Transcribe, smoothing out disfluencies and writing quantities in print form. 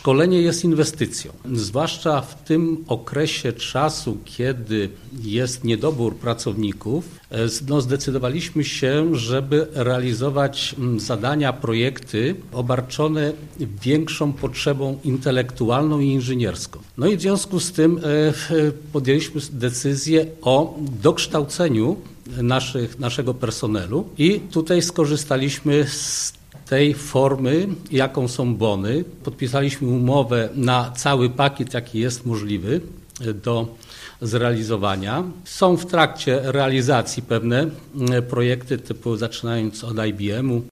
Szkolenie jest inwestycją, zwłaszcza w tym okresie czasu, kiedy jest niedobór pracowników. Zdecydowaliśmy się, żeby realizować zadania, projekty obarczone większą potrzebą intelektualną i inżynierską. No i w związku z tym podjęliśmy decyzję o dokształceniu naszego personelu i tutaj skorzystaliśmy z tej formy, jaką są bony. Podpisaliśmy umowę na cały pakiet, jaki jest możliwy do zrealizowania. Są w trakcie realizacji pewne projekty typu zaczynając od IBM-u,